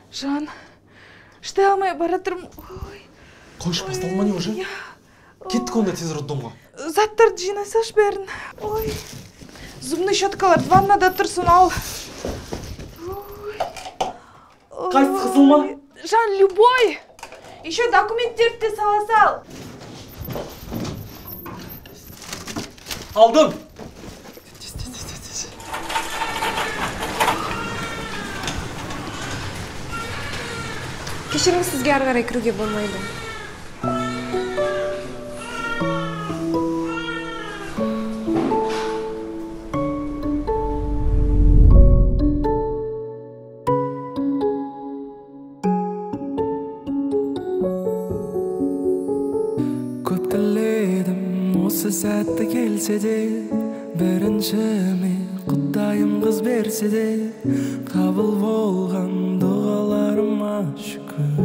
Жан, іштай алмай баратырмын. Қойш, басталма не уже? Кеттік онда тез роддомға. Заттарды жинасаш бәрін. Ой, зубный щеткалар ваннада тұрсын ал. Қайсы қызыл ма? Жан, любой. Еще документтерді де сала сал. Алдым. Кешіріңіз, сізге ары қарай кіруге болмайды. Көп тіледім осы сәтті келсе де, біріншіме құдайым қыз берсе де, қабыл болған дұғаларыма шүкір.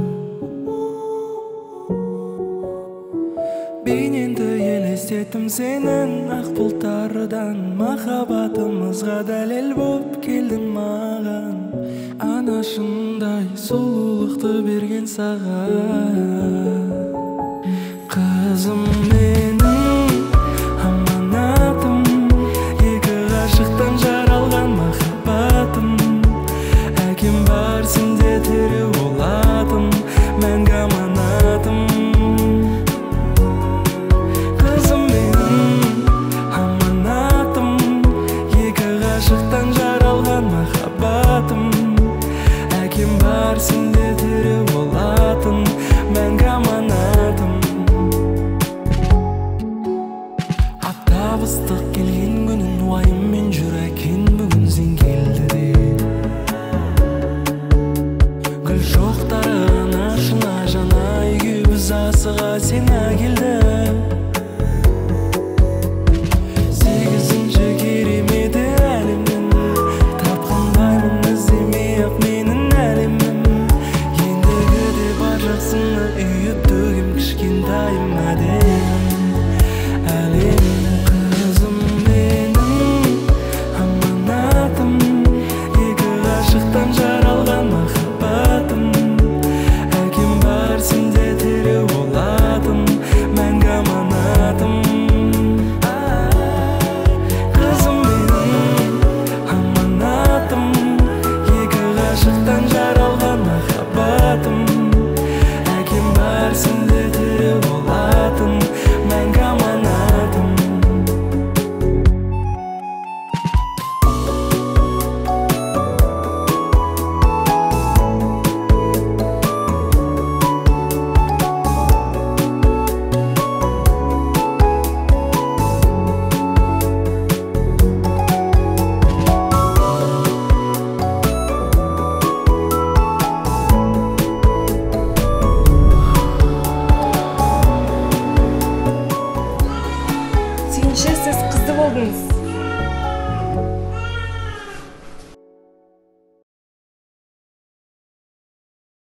Бейнеңді елестеттім сенің ақ бұлттардан, махаббатымызға дәлел боп келдің маған. Анашындай сұлулықты берген саған. Қызым менің аманатым, екі ғашықтан жаралған махаббатым. Әкем бар сенде тірі болатын, мәңгі аманатым. Қызым менің аманатым, екі ғашықтан жаралған махаббатым. Әкем бар сенде тірі болатын, мәңгі аманатым. Ыстық келген күнін уайыммен жүр әкең, бүгін сен келді де. Гүл жоқтары ашына жана үйге біз асыға сен әкелді. 8-ші кереметі әлемнің, тапқандаймын іздемей-ақ менің әлемім. Ендігі де бар жақсыны үйіп төгем кішкентайым әдем. Әлем жаралған махаббатым. Әкем бар сенде тірі болатын, мәңгі аманатым. Қызым менің аманатым, екі ғашықтан жаралған махаббатым. Әкем бар сенде тірі болатын, мәңгі аманатым. Сіз қызды болдыңыз.